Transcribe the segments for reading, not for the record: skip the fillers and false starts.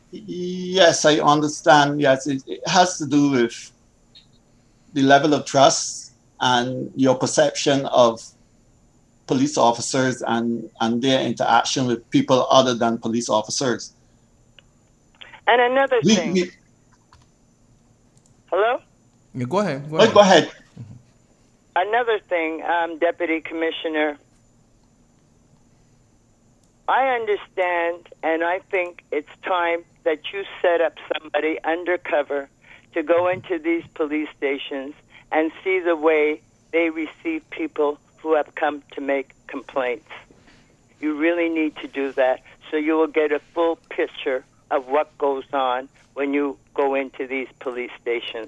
Yes, I understand. Yes, it has to do with the level of trust and your perception of police officers and their interaction with people other than police officers. And another We, thing. we Hello? Yeah, go ahead. Go oh, ahead. go ahead. Another thing, Deputy Commissioner, I understand and I think it's time that you set up somebody undercover to go into these police stations and see the way they receive people who have come to make complaints. You really need to do that so you will get a full picture of what goes on when you go into these police stations.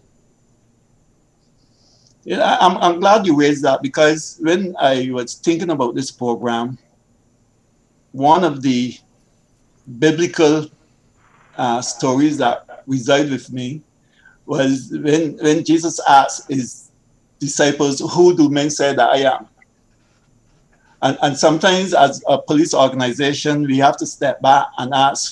Yeah, I'm glad you raised that because when I was thinking about this program, one of the biblical stories that reside with me was when Jesus asked his disciples, "Who do men say that I am?" And sometimes, as a police organization, we have to step back and ask,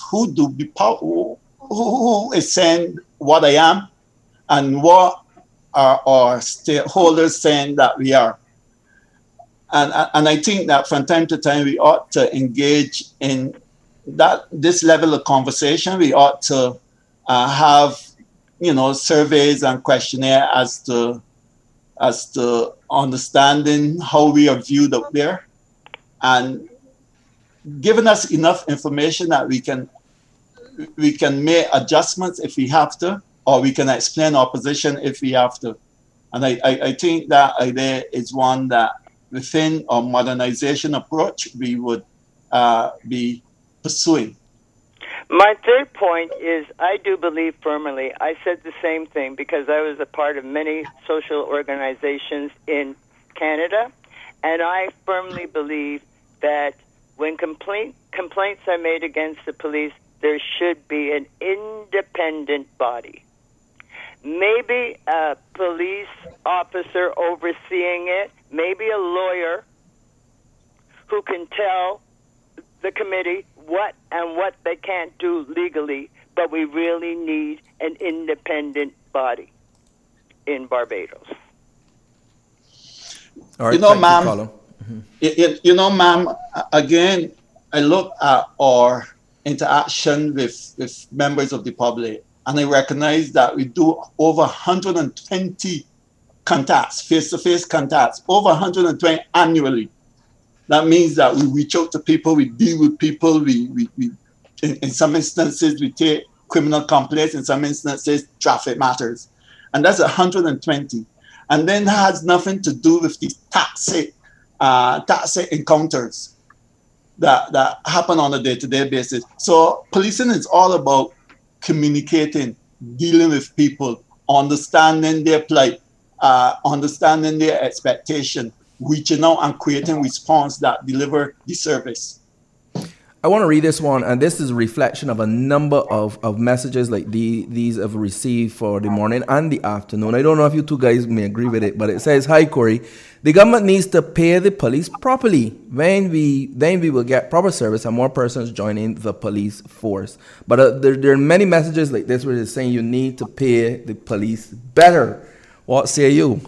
who is saying what I am, and what are our stakeholders saying that we are? And I think that from time to time we ought to engage in this level of conversation. We ought to have surveys and questionnaire as to understanding how we are viewed up there, and giving us enough information that we can make adjustments if we have to, or we can explain our position if we have to. And I think that idea is one that within our modernization approach we would be pursuing. My third point is I do believe firmly, I said the same thing because I was a part of many social organizations in Canada, and I firmly believe that when complaints are made against the police, there should be an independent body. Maybe a police officer overseeing it, maybe a lawyer who can tell the committee what they can't do legally, but we really need an independent body in Barbados. All You right, know, thank you, ma'am. Colin. Ma'am. Again, I look at our interaction with members of the public, and I recognize that we do over 120 contacts, face-to-face contacts, over 120 annually. That means that we reach out to people, we deal with people, we in some instances we take criminal complaints, in some instances traffic matters, and that's 120. And then that has nothing to do with these taxi encounters that happen on a day-to-day basis. So policing is all about communicating, dealing with people, understanding their plight, understanding their expectation, reaching out and creating response that deliver the service. I want to read this one, and this is a reflection of a number of messages like these I've received for the morning and the afternoon. I don't know if you two guys may agree with it, but it says, "Hi Corey, the government needs to pay the police properly. Then we will get proper service and more persons joining the police force." But there are many messages like this where they're saying you need to pay the police better. What say you?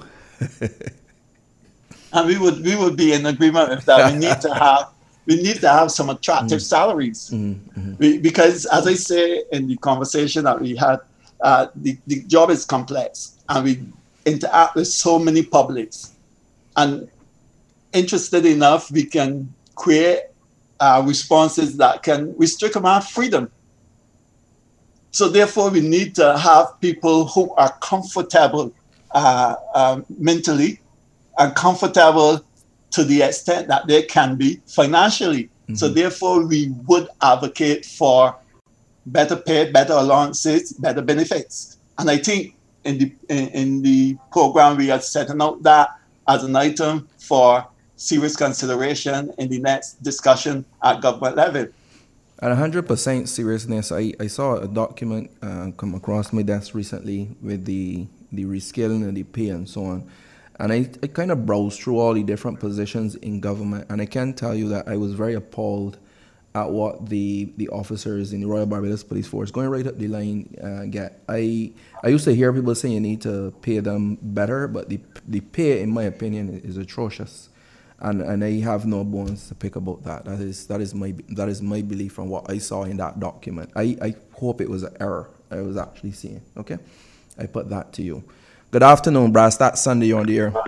And we would be in agreement with that. We need to have some attractive salaries. Because as I say in the conversation that we had, the job is complex and we interact with so many publics. And interested enough, we can create responses that can restrict our freedom. So therefore, we need to have people who are comfortable mentally and comfortable to the extent that they can be financially. Mm-hmm. So therefore, we would advocate for better pay, better allowances, better benefits. And I think in the program, we are setting out that as an item for serious consideration in the next discussion at government level. At 100% seriousness, I saw a document come across my desk recently with the reskilling and the pay and so on. And I kind of browsed through all the different positions in government, and I can tell you that I was very appalled at what the officers in the Royal Barbados Police Force going right up the line get. I used to hear people saying you need to pay them better, but the pay, in my opinion, is atrocious, and I have no bones to pick about that. That is my belief from what I saw in that document. I hope it was an error I was actually seeing. Okay, I put that to you. Good afternoon, Brass. That Sunday you're on the air.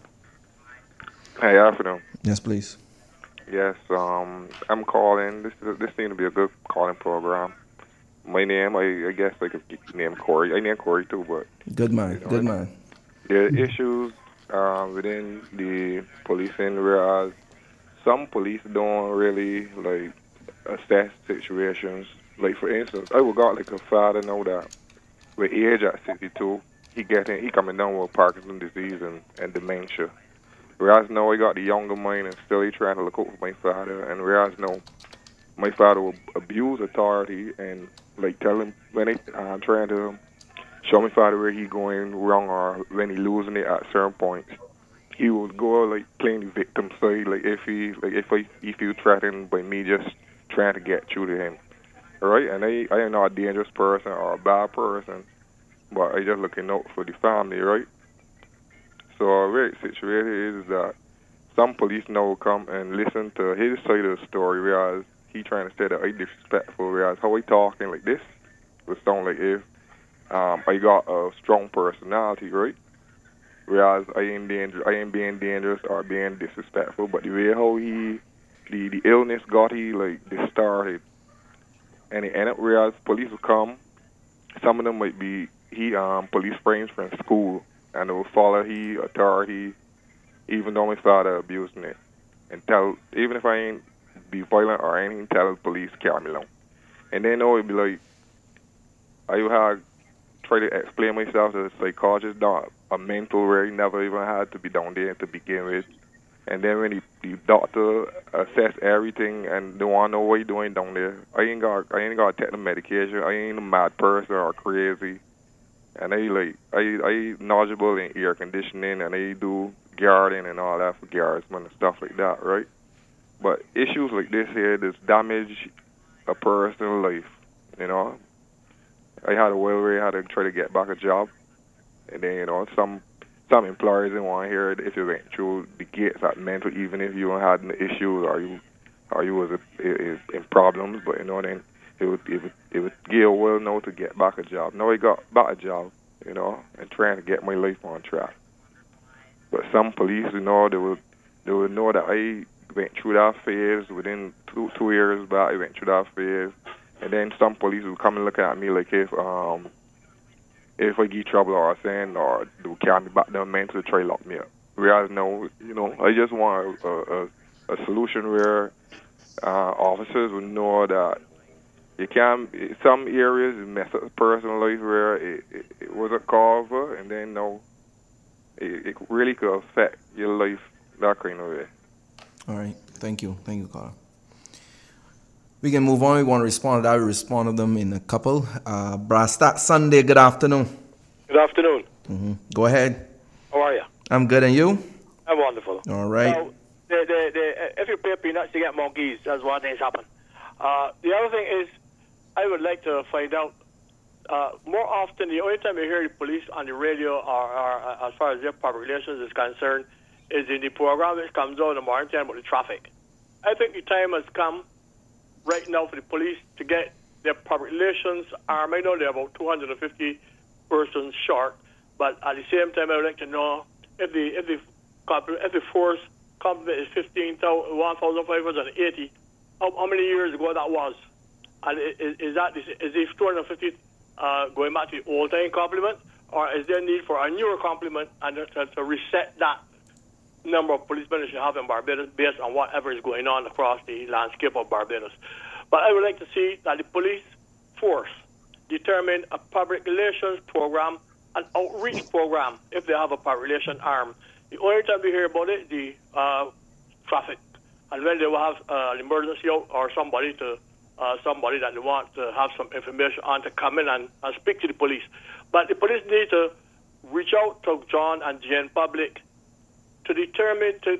Hey, afternoon. Yes, please. Yes, I'm calling. This seems to be a good calling program. My name, I guess I could name Corey. I name Corey too, but good man, you know, good man. There are issues within the policing, whereas some police don't really like assess situations. Like for instance, I got like a father know that with age at 62, he coming down with Parkinson's disease and dementia. Whereas now I got the younger mind and still he trying to look out for my father. And whereas now my father will abuse authority and like tell him when I'm trying to show my father where he going wrong or when he losing it at certain points, he will go like playing the victim side. Like if he feel threatened by me just trying to get through to him, right? And I am not a dangerous person or a bad person, but I just looking out for the family, right? So where it's situated is that some police now come and listen to his side of the story, whereas he trying to say that I disrespectful, whereas how I talking like this would sound like if I got a strong personality, right? Whereas I ain't being dangerous or being disrespectful, but the way how the illness got this started, and it ended up whereas police will come, some of them might be police friends from school. And it will follow authority, even though my father abusing it. And even if I ain't be violent or anything, tell the police, carry me along. And then it be like, I would have try to explain myself to the psychologist, not a mental where he never even had to be down there to begin with. And then when the doctor assess everything and don't want to know what he doing down there, I ain't got to take the medication. I ain't a mad person or crazy. And I knowledgeable in air conditioning and I do guarding and all that for guardsmen and stuff like that, right? But issues like this here, this damage a person's life, you know. I had a well where I had to try to get back a job, and then some employers didn't want to hear it if you went through the gates at mental, even if you had an issue or you was in problems, but then. It would give well now to get back a job. Now I got back a job, and trying to get my life on track. But some police, they would know that I went through that phase within 2 years back. I went through that phase, and then some police would come and look at me like if I get trouble or saying or they would carry me back down mental to try to lock me up. Whereas now, I just want a solution where officers would know that. You can, some areas, it mess up personal life where it was a cover, and then it really could affect your life that kind of way. All right. Thank you, Carl. We can move on. We want to respond to that. We respond to them in a couple. Brastat Sunday, good afternoon. Good afternoon. Mm-hmm. Go ahead. How are you? I'm good, and you? I'm wonderful. All right. Now, if you pay peanuts, you get monkeys. That's what things happen. The other thing is, I would like to find out more often. The only time you hear the police on the radio or as far as their public relations is concerned is in the program which comes out in the morning time about the traffic. I think the time has come right now for the police to get their public relations arm. I know they're about 250 persons short, but at the same time, I would like to know if the force complement is 1,580. How many years ago that was? And is these 250 going back to the old time complement, or is there a need for a newer complement and to reset that number of policemen that you have in Barbados based on whatever is going on across the landscape of Barbados? But I would like to see that the police force determine a public relations program, an outreach program, if they have a public relations arm. The only time we hear about it, the traffic, and when they will have an emergency out or somebody that they want to have some information on to come in and speak to the police. But the police need to reach out to John and Jane public to determine, to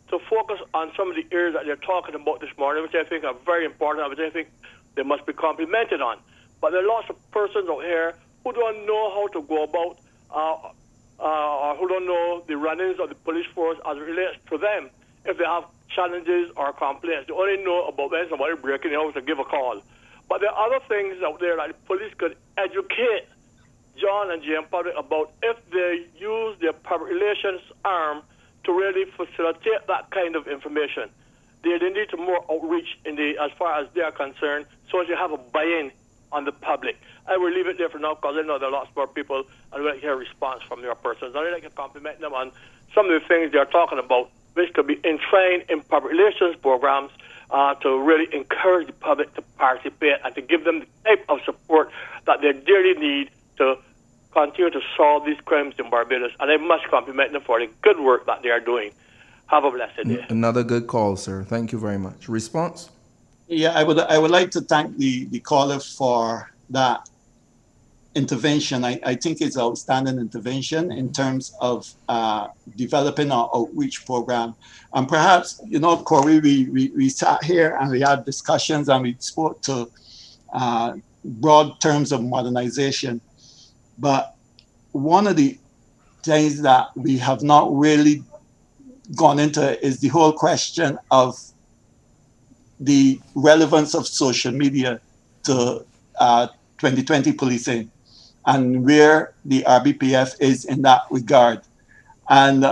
to focus on some of the areas that they're talking about this morning, which I think are very important, which I think they must be complimented on. But there are lots of persons out here who don't know how to go about or who don't know the runnings of the police force as it relates to them. If they have challenges or complaints, they only know about when somebody breaking the house to give a call. But there are other things out there that the police could educate John and Jane public about if they use their public relations arm to really facilitate that kind of information. They need to more outreach as far as they are concerned, so as you have a buy-in on the public. I will leave it there for now because I know there are lots more people and I would like to hear a response from your persons. I would like to compliment them on some of the things they're talking about, which could be enshrined in public relations programs to really encourage the public to participate and to give them the type of support that they dearly need to continue to solve these crimes in Barbados. And I must compliment them for the good work that they are doing. Have a blessed day. Another good call, sir. Thank you very much. Response? Yeah, I would like to thank the caller for that intervention. I think it's outstanding intervention in terms of developing our outreach program. And perhaps, Corey, we sat here and we had discussions and we spoke to broad terms of modernization. But one of the things that we have not really gone into is the whole question of the relevance of social media to 2020 policing and where the RBPF is in that regard. And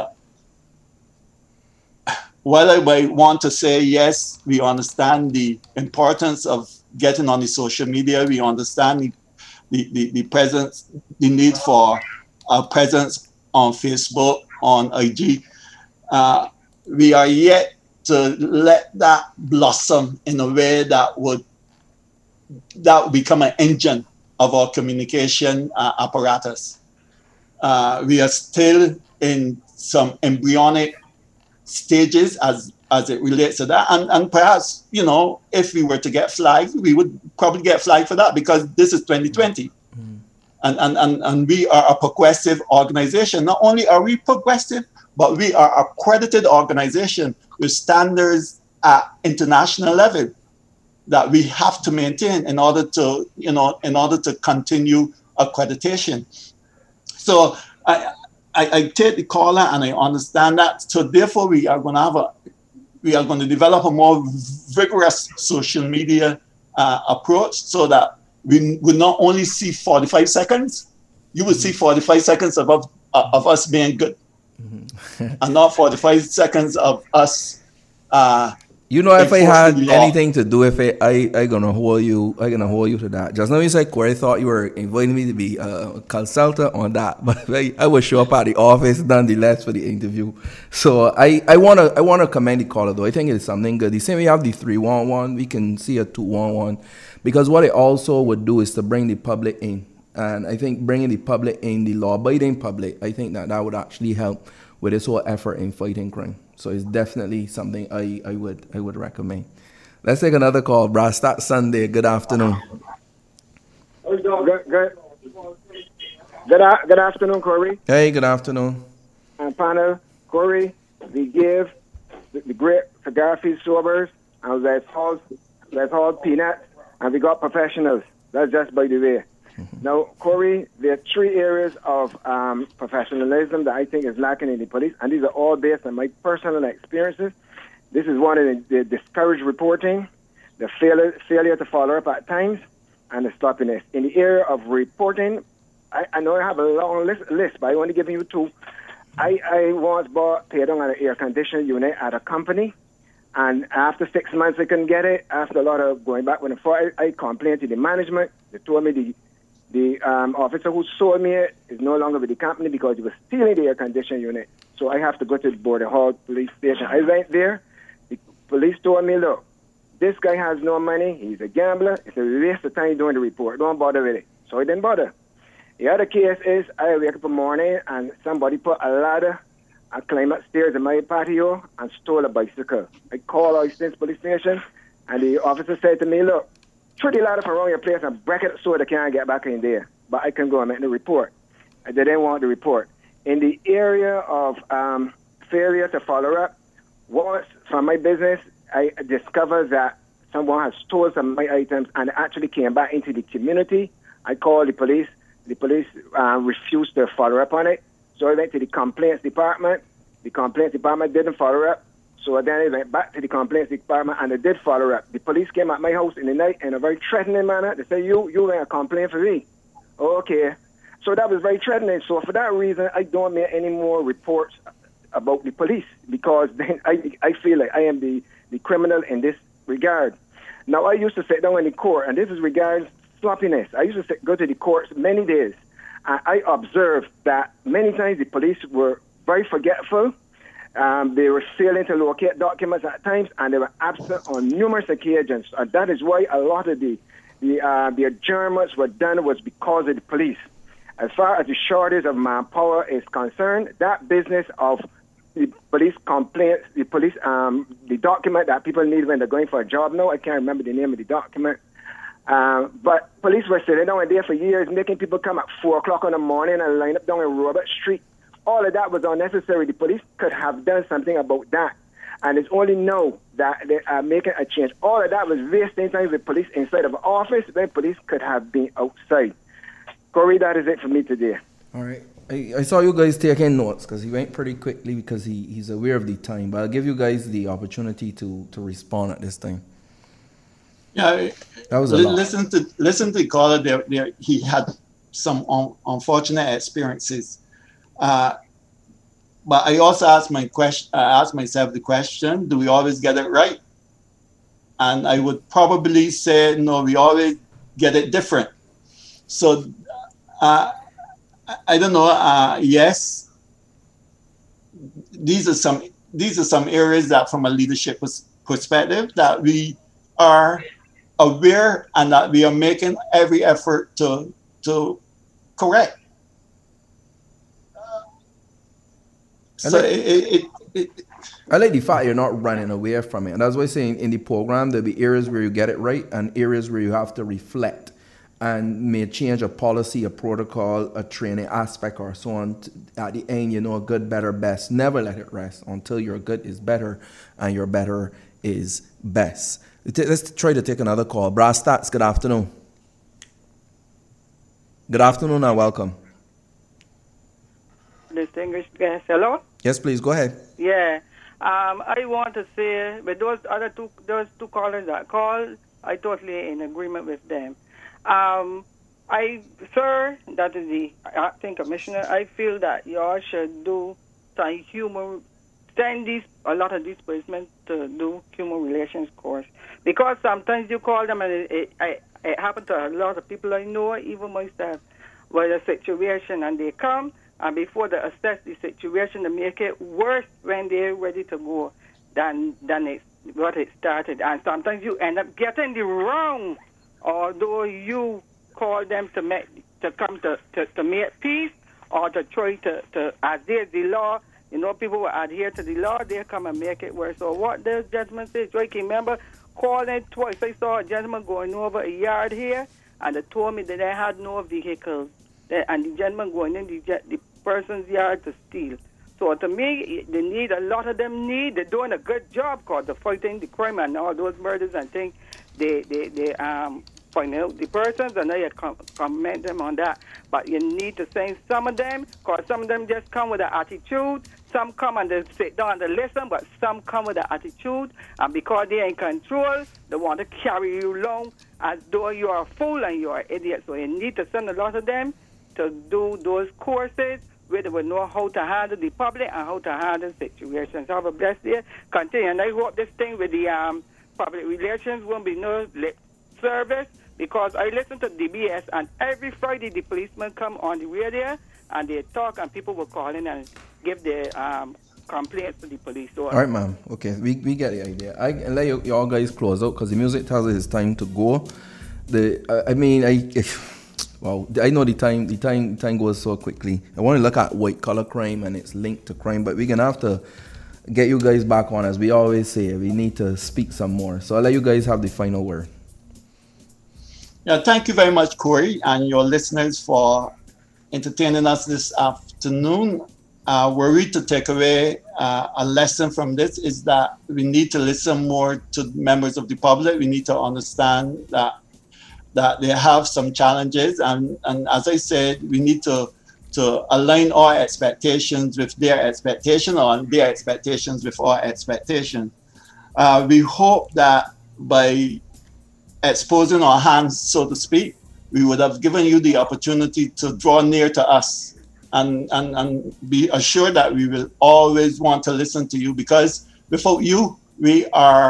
while I might want to say, yes, we understand the importance of getting on the social media, we understand the presence, the need for a presence on Facebook, on IG. We are yet to let that blossom in a way that would become an engine of our communication apparatus. We are still in some embryonic stages as it relates to that. And perhaps, if we were to get flagged, we would probably get flagged for that because this is 2020. And we are a progressive organization. Not only are we progressive, but we are an accredited organization with standards at international level that we have to maintain in order to continue accreditation. So I take the caller and I understand that. So therefore we are going to develop a more vigorous social media approach so that we will not only see 45 seconds, you will see 45 seconds of us being good. And not 45 seconds of us. If I had anything to do with it, I gonna hold you to that. Just now you said Corey thought you were inviting me to be a consultant on that, but I will show up at the office nonetheless for the interview. So I wanna commend the caller though. I think it's something good. The same way we have the 311, we can see a 211, because what it also would do is to bring the public in. And I think bringing the public in, the law-abiding public, I think that would actually help with this whole effort in fighting crime. So it's definitely something I would recommend. Let's take another call. Brastat Sunday. Good afternoon. Good afternoon, Corey. Hey, good afternoon. And panel, Corey, we give the great Garfield Sobers, and let's hold peanuts, and we got professionals. That's just by the way. Now, Corey, there are three areas of professionalism that I think is lacking in the police, and these are all based on my personal experiences. This is one of the discouraged reporting, the failure to follow up at times, and the sloppiness. In the area of reporting, I know I have a long list, but I want to give you two. I once paid on an air conditioning unit at a company, and after 6 months I couldn't get it. After a lot of going back when I complained to the management. They told me the officer who sold me it is no longer with the company because he was stealing the air conditioning unit. So I have to go to the Border Hall police station. I went there. The police told me, look, this guy has no money. He's a gambler. It's a waste of time doing the report. Don't bother with it. So I didn't bother. The other case is I wake up in the morning and somebody put a ladder and climb upstairs in my patio and stole a bicycle. I called Oysters police station and the officer said to me, look, throw the ladder from around your place and break it so they can't get back in there. But I can go and make the report. They didn't want the report. In the area of failure to follow up, once from my business, I discovered that someone had stole some of my items and actually came back into the community. I called the police. The police refused to follow up on it. So I went to the complaints department. The complaints department didn't follow up. So then I went back to the complaints department and they did follow up. The police came at my house in the night in a very threatening manner. They said, you were a complaint for me. Okay. So that was very threatening. So for that reason, I don't make any more reports about the police because then I feel like I am the criminal in this regard. Now, I used to sit down in the court, and this is regards sloppiness. I used to go to the courts many days, and I observed that many times the police were very forgetful. They were failing to locate documents at times, and they were absent on numerous occasions. And that is why a lot of the adjournments were done was because of the police. As far as the shortage of manpower is concerned, that business of the police complaints, the document that people need when they're going for a job now, I can't remember the name of the document. But police were sitting down there for years, making people come at 4 o'clock in the morning and line up down in Robert Street. All of that was unnecessary. The police could have done something about that. And it's only now that they are making a change. All of that was wasting time with police inside of office when police could have been outside. Corey, that is it for me today. All right. I saw you guys taking notes because he went pretty quickly because he's aware of the time. But I'll give you guys the opportunity to respond at this time. Yeah, that was a lot. Listen to the caller. There, he had some unfortunate experiences. But I also asked myself the question: do we always get it right? And I would probably say no. We always get it different. So. I don't know. Yes, these are some areas that, from a leadership perspective, that we are aware and that we are making every effort to correct. I like the fact you're not running away from it, and that's why I'm saying in the program there'll be areas where you get it right and areas where you have to reflect. And may change a policy, a protocol, a training aspect, or so on. At the end, good, better, best. Never let it rest until your good is better and your better is best. Let's try to take another call. Brass Stats, good afternoon. Good afternoon and welcome. Distinguished guest, hello? Yes, please, go ahead. Yeah. I want to say, with those two callers that called, I totally in agreement with them. That is the acting commissioner. I feel that y'all should do some send a lot of these policemen to do human relations course, because sometimes you call them and it happens to a lot of people I know, even myself, with a situation and they come and before they assess the situation, they make it worse when they're ready to go than what it started, and sometimes you end up getting the wrong. Although you call them to come to make peace or to try to adhere the law, people will adhere to the law, they come and make it worse. So what the gentleman says, I can remember calling twice. I saw a gentleman going over a yard here, and they told me that they had no vehicles, and the gentleman going in the person's yard to steal. So to me, they need a lot of them they're doing a good job because they're fighting the crime and all those murders and things. They find out the persons and they comment them on that. But you need to send some of them, because some of them just come with an attitude. Some come and they sit down and they listen, but some come with an attitude, and because they're in control, they want to carry you along as though you are a fool and you are an idiot. So you need to send a lot of them to do those courses where they will know how to handle the public and how to handle situations. Have a blessed day. Continue. And I hope this thing with the public relations won't be no lip service, because I listen to DBS and every Friday the policemen come on the radio and they talk and people will call in and give their complaints to the police. So, all right, ma'am. Okay, we get the idea. I let you all guys close out because the music tells us it's time to go. Wow, I know the time goes so quickly. I want to look at white collar crime and its linked to crime, but we're gonna have to get you guys back on. As we always say, we need to speak some more. So I'll let you guys have the final word. Yeah, thank you very much, Corey, and your listeners for entertaining us this afternoon. were we to take away a lesson from this, is that we need to listen more to members of the public. We need to understand that they have some challenges, and as I said, we need to align our expectations with their expectation, or their expectations with our expectation. We hope that by exposing our hands, so to speak, we would have given you the opportunity to draw near to us, and be assured that we will always want to listen to you, because without you, we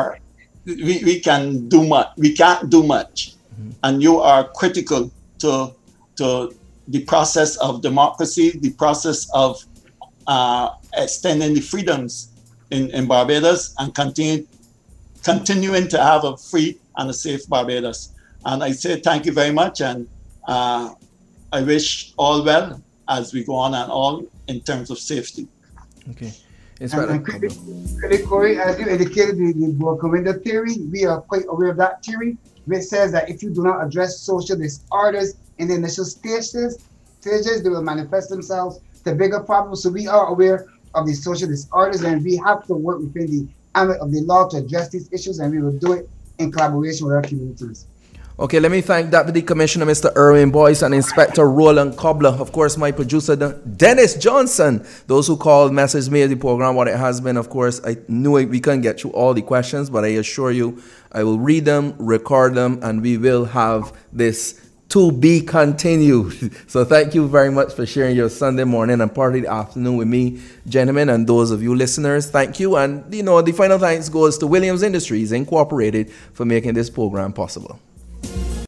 can do much. We can't do much, and you are critical to the process of democracy, the process of extending the freedoms in Barbados, and continuing to have a free and a safe Barbados. And I say thank you very much, and I wish all well as we go on and all in terms of safety. Okay. Critic Corey, as you indicated, the Borgomenda theory, we are quite aware of that theory, which says that if you do not address social disorders in the initial stages, they will manifest themselves to bigger problems. So we are aware of the social disorders, and we have to work within the ambit of the law to address these issues, and we will do it in collaboration with our communities. Okay, let me thank Deputy Commissioner Mr. Erwin Boyce and Inspector Roland Cobbler. Of course, my producer Dennis Johnson. Those who called, messaged me the program, what it has been. Of course, I knew we couldn't get through all the questions, but I assure you, I will read them, record them, and we will have this to be continued. So thank you very much for sharing your Sunday morning and part of the afternoon with me, gentlemen, and those of you listeners. Thank you. And, the final thanks goes to Williams Industries Incorporated for making this program possible.